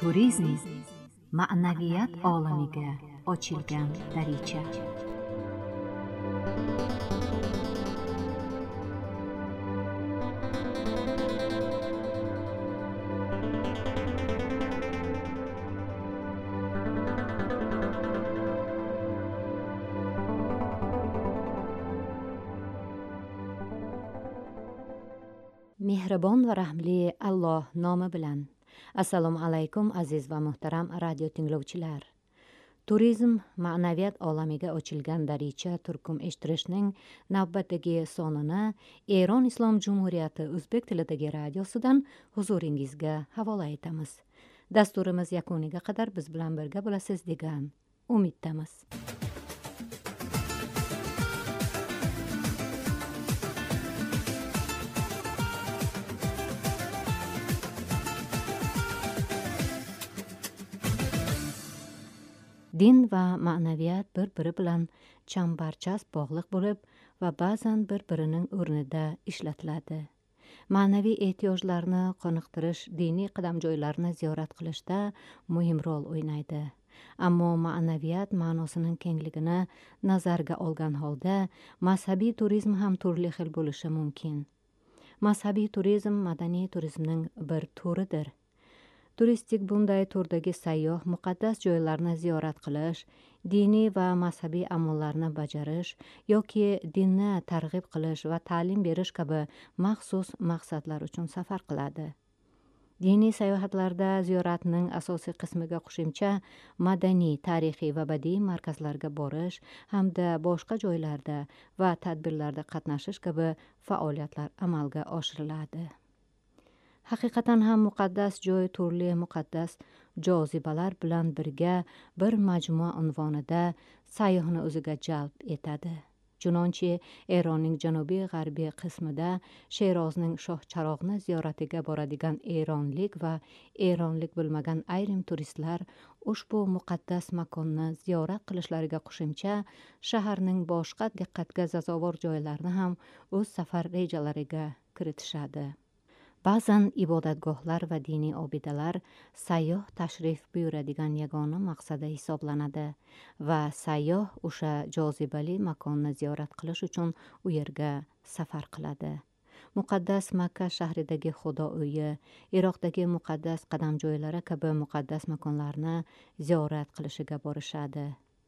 Turizm ma'naviyat olamiga ochilgan daricha. Mehribon va rahmli Alloh nomi bilan. Assalomu alaykum aziz va muhtaram radio tinglovchilar. Turizm ma'naviyat olamiga ochilgan daricha turkum eshittirishning navbatdagi sonini Eron Islom Jumhuriyati o'zbek tilidagi radiosidan huzuringizga havola etamiz. Dasturimiz yakuniga qadar biz bilan birga bo'lasiz degan umiddamiz. Din va ma'naviyat bir-biri bilan chambarchas bog'liq bo'lib va ba'zan bir-birining o'rnida ishlatiladi. Ma'naviy ehtiyojlarni qoniqtirish diniy qadamjoylarni ziyorat qilishda muhim rol o'ynaydi. Ammo ma'naviyat ma'nosining kengligini nazarga olgan holda mazhabiy turizm ham turli xil bo'lishi mumkin. Mazhabiy turizm madaniy turizmning bir turidir. Turistik bunday turdagi sayyoh muqaddas joylarni ziyorat qilish, diniy va mazhabiy amallarni bajarish yoki dinni targ'ib qilish va ta'lim berish kabi maxsus maqsadlar uchun safar qiladi. Diniy sayohatlarda ziyoratning asosiy qismiga qo'shimcha madaniy, tarixiy va badiiy markazlarga borish hamda boshqa joylarda va tadbirlarda qatnashish kabi faoliyatlar amalga oshiriladi. Haqiqatan ham muqaddas joy turli muqaddas jozibalar bilan birga bir majmua unvonida sayyohni o'ziga jalb etadi. Chunonchi Eronning janubiy-g'arbiy qismida Sherozning Shohcharog'ni ziyoratiga boradigan eronlik va eronlik bo'lmagan ayrim turistlar ushbu muqaddas makonni ziyorat qilishlariga qo'shimcha shaharning boshqa diqqatga sazovor joylarini ham o'z safar rejalariga kiritishadi. Ba'zan ibodatgohlar va diniy obidalar sayyoh tashrif buyuradigan yagona maqsadi hisoblanadi va sayyoh o'sha jozibali makonni ziyorat qilish uchun u yerga safar qiladi. Muqaddas Makka shahridagi Xudo uyi, Iroqdagi muqaddas qadamjoylari kabi muqaddas makonlarni ziyorat qilishiga borishadi.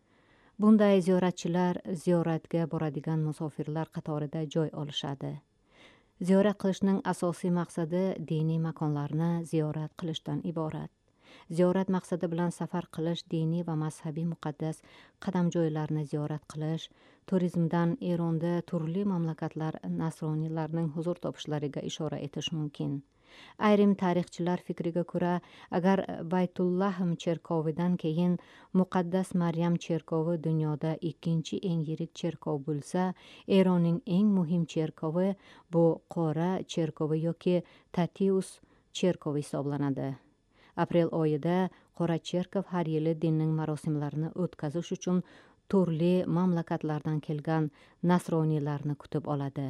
Bunday ziyoratchilar ziyoratga boradigan musofirlar qatorida joy olishadi. Ziyorat qilishning asosiy maqsadi diniy makonlarni ziyorat qilishdan iborat. Ziyorat maqsadi bilan safar qilish diniy va mazhabiy muqaddas qadamjoylarni ziyorat qilish, turizmdan Eronda turli mamlakatlar nasroniylarning huzur topishlariga ishora etish mumkin. Ayrim tarixchilar fikriga ko'ra, agar Baytullahm cherkovidan keyin muqaddas Maryam cherkovi dunyoda ikkinchi eng yirik cherkov bo'lsa, Eronning eng muhim cherkovi bu Qora cherkovi yoki Tatius cherkovi hisoblanadi. Aprel oyida Qora cherkov har yili dinning marosimlarini o'tkazish uchun turli mamlakatlardan kelgan nasroniylarni kutib oladi.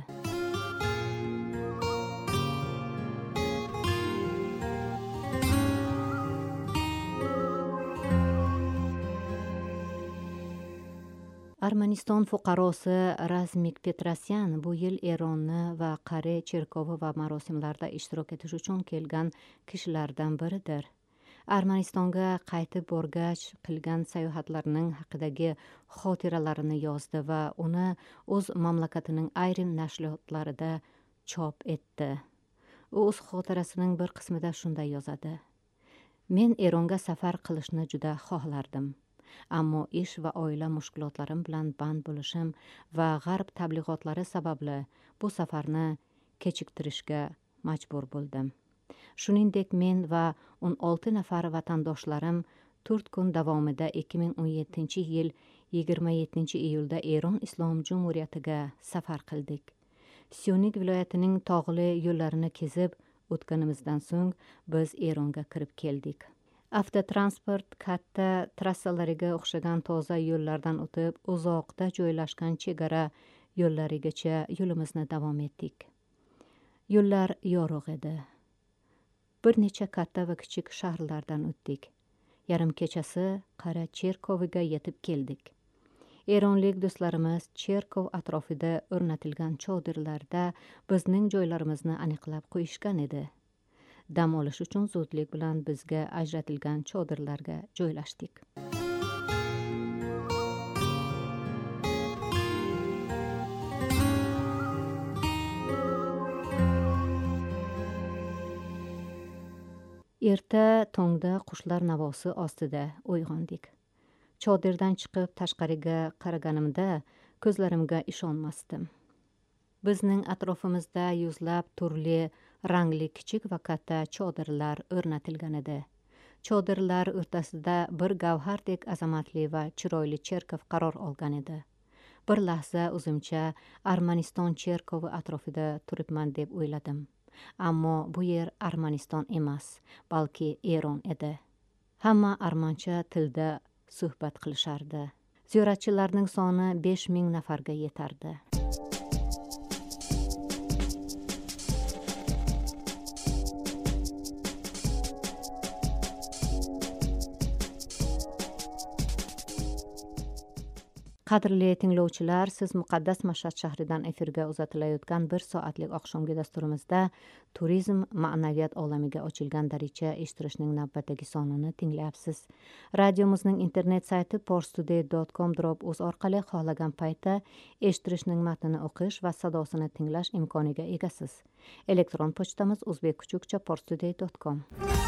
Armaniston fuqarosi Razmik Petrosyan bu yil Eronni va Qare cherkovi va marosimlarda ishtirok etish uchun kelgan kishilardan biridir. Armanistonga qaytib borgach qilgan sayohatlarining haqidagi xotiralarini yozdi va uni o'z mamlakatining ayrim nashriyotlarida chop etdi. U o'z xotirasining bir qismida shunday yozadi: Men Eronga safar qilishni juda xohlardim. Ammo ish va oila mushkulotlarim bilan band bo'lishim va g'arb tabliğotlari sababli bu safarni kechiktirishga majbur bo'ldim. Shuningdek, men va 16 nafar vatandoshlarim 4 kun davomida 2017-yil 27-iyulda Eron Islom Jumhuriyatiga safar qildik. Syunik viloyatining tog'li yo'llarini kezib o'tganimizdan so'ng biz Eronga kirib keldik. Avtotransport katta trassalariga o'xshagan toza yo'llardan o'tib, uzoqda joylashgan chegara yo'llarigacha yo'limizni davom etdik. Yo'llar yorug' edi. Bir necha katta va kichik shaharlardan o'tdik. Yarim kechasi qara cherkoviga yetib keldik. Eronlik do'stlarimiz cherkov atrofida o'rnatilgan chodirlarda bizning joylarimizni aniqlab qo'yishgan edi. Dam olish uchun zudlik bilan bizga ajratilgan chodirlarga joylashdik. Erta tongda qushlar navosi ostida uyg'ondik. Chodirdan chiqib tashqariga qaraganimda ko'zlarimga ishonmasdim. Bizning atrofimizda yuzlab turli rangli kichik va katta chodirlar o'rnatilgan edi. Chodirlar o'rtasida bir gavhardek azamatli va chiroyli cherkov qaror olgan edi. Bir lahza o'zimcha Armaniston cherkovi atrofida turibman deb o'yladim. Ammo bu yer Armaniston emas, balki Eron edi. Hamma armancha tilda suhbat qilishardi. Ziyoratchilarning soni 5000 nafarga yetardi. Qadrli tinglovchilar, siz muqaddas Mashhad shahridan efirga uzatilayotgan 1 soatlik oqshomgi dasturimizda turizm ma'naviyat olamiga ochilgan daricha eshittirishning navbatdagi sonini tinglayapsiz. Radiomizning internet sayti porstuday.com/uz orqali xohlagan paytda eshittirishning matnini o'qish va sadosini tinglash imkoniga egasiz. Elektron pochtamiz uzbek-kuchukcha@porstuday.com.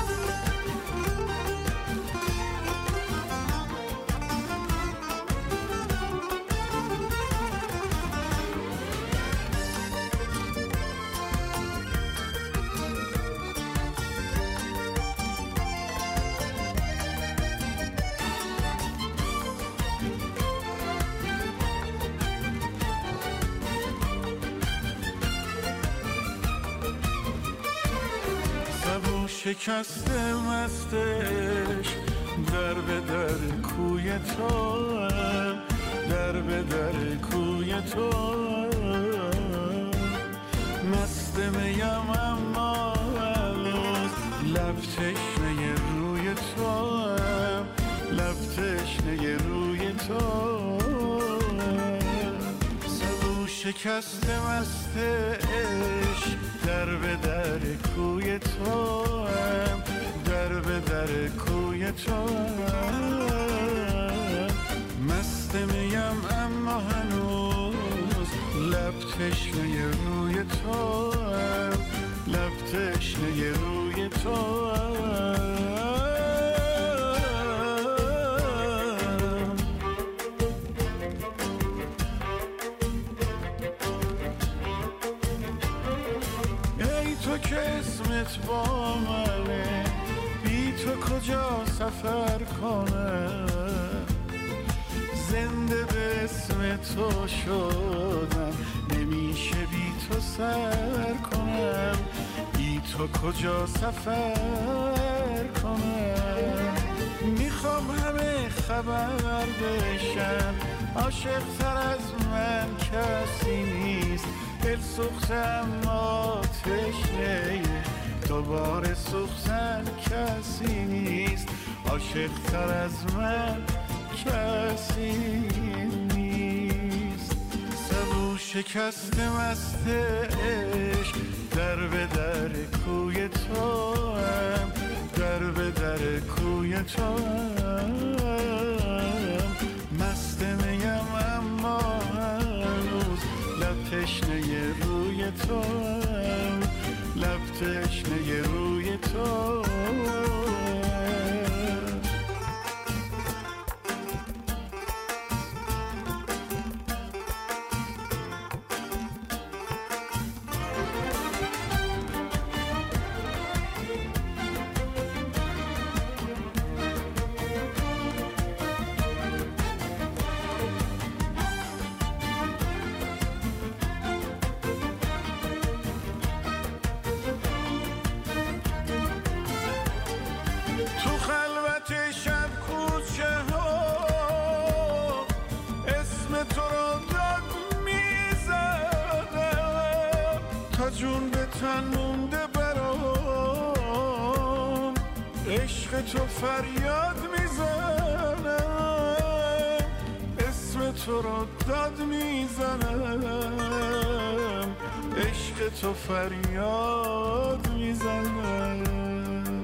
شکسته مستش در به در کوی تو، در به در کوی تو مست میم اما هنوز لب تشنه روی تو، لب تشنه روی تو سبو شکسته مستش در به در کوی تو، در به در کوی تو مست میم اما هنوز لب تشنه روی تو، لب تشنه روی تو که اسمت با منه، بی تو کجا سفر کنم، زنده به اسم تو شدم، نمیشه بی تو سر کنم، بی تو کجا سفر کنم. میخوام همه خبر بشن، عاشق تر از من کسی نیست، دل سوخته اما تشنه، دوباره سوختن کسی نیست، عاشق تر از من کسی نیست. سبو شکسته مستش در به در کوی تو، در به در کوی تو مست میم اما هنوز لب تشنه روی تو، لب تشنه روی تو جون به تن مونده برام، تو فریاد میزنم، اسم تو رو داد میزنم، عشق تو فریاد میزنم.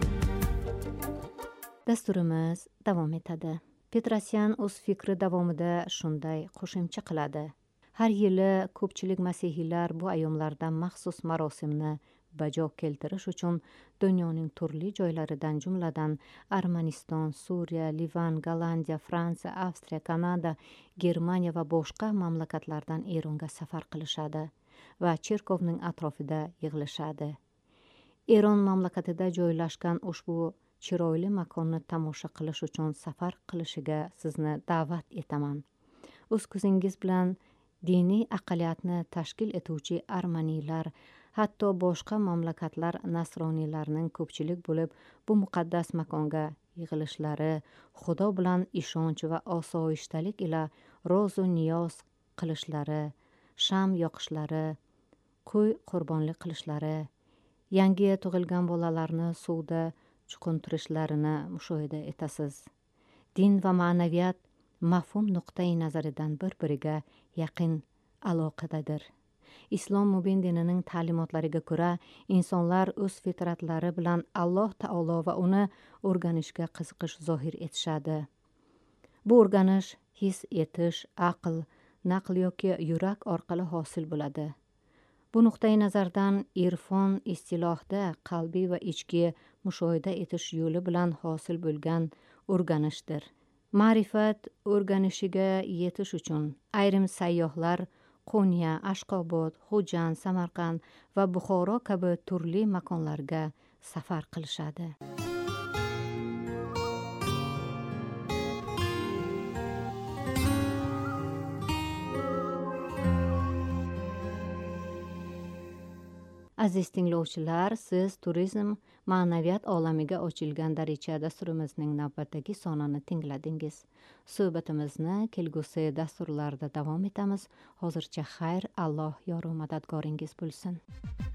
Dasturimiz davom etadi. Petrosyan o'z fikri davomida shunday qo'shimcha qiladi. Har yili ko'pchilik masihiylar bu ayyomlarda maxsus marosimni bajo keltirish uchun dunyoning turli joylaridan, jumladan Armaniston, Suriya, Livan, Gollandiya, Fransiya, Avstriya, Kanada, Germaniya va boshqa mamlakatlardan Eronga safar qilishadi va cherkovning atrofida yig'ilishadi. Eron mamlakatida joylashgan ushbu chiroyli makonni tomosha qilish uchun safar qilishiga sizni da'vat etaman. O'z ko'zingiz bilan diniy aqliyatni tashkil etuvchi armaniylar, hatto boshqa mamlakatlar nasroniylarining ko'pchilik bo'lib bu muqaddas makonga yig'ilishlari, Xudo bilan ishonch va osoyishtalik ila ro'zu niyoz qilishlari, sham yoqishlari, qo'y qurbonlik qilishlari, yangi tug'ilgan bolalarni suvda chuquntirishlarini mushohada etasiz. Din va ma'naviyat mafhum nuqtai nazaridan bir-biriga yaqin aloqadadir. Islom mubin dinining ta'limotlariga ko'ra, insonlar o'z fitratlari bilan Alloh taolo va uni o'rganishga qiziqish zohir etishadi. Bu o'rganish his etish, aql, naql yoki yurak orqali hosil bo'ladi. Bu nuqtai nazardan irfon istilohda qalbiy va ichki mushohada etish yo'li bilan hosil bo'lgan o'rganishdir. Ma'rifat o'rganishiga yetish uchun ayrim sayyohlar Qo'nya, Ashqobod, Xo'jand, Samarqand va Buxoro kabi turli makonlarga safar qilishadi. Aziz tinglovchilar, siz Turizm ma'naviyat olamiga ochilgan daricha dasturimizning navbatdagi sonini tingladingiz. Suhbatimizni kelgusi dasturlarda davom etamiz. Hozircha xayr, Alloh yoru madadgoringiz bo'lsin.